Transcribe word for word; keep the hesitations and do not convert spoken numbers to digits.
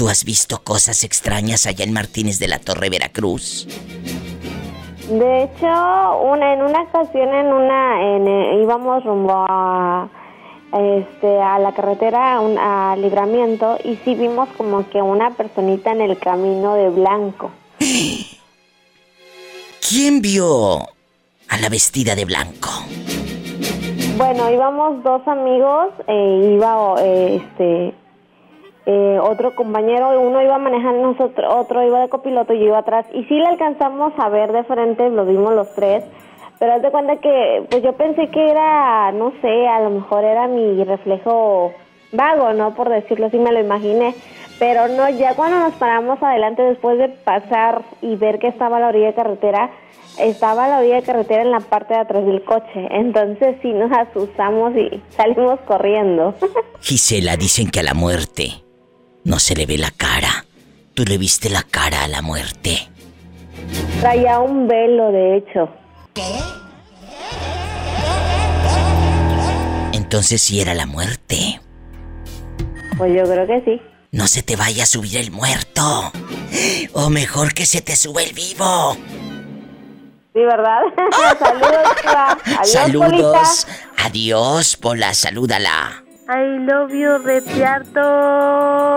¿Tú has visto cosas extrañas allá en Martínez de la Torre, Veracruz? De hecho, una, en una ocasión en una en, eh, íbamos rumbo a este a la carretera, a, un, a Libramiento, y sí vimos como que una personita en el camino de blanco. ¿Quién vio a la vestida de blanco? Bueno, íbamos dos amigos, eh, iba eh, este eh, otro compañero, uno iba manejando, nosotros, otro iba de copiloto y yo iba atrás, y sí le alcanzamos a ver de frente, lo vimos los tres, pero haz de cuenta que pues yo pensé que era, no sé, a lo mejor era mi reflejo vago, ¿no? Por decirlo así, me lo imaginé, pero no, ya cuando nos paramos adelante después de pasar y ver que estaba a la orilla de carretera, estaba a la orilla de carretera en la parte de atrás del coche, entonces sí nos asustamos y salimos corriendo. Gisela, dicen que a la muerte no se le ve la cara. ¿Tú le viste la cara a la muerte? Traía un velo, de hecho. ¿Qué? Entonces sí era la muerte. Pues yo creo que sí. No se te vaya a subir el muerto. O mejor que se te sube el vivo. Sí, ¿verdad? Saludos, Pola. Adiós, Saludos. Polita. Adiós, Pola, salúdala. I love you, Retiarto.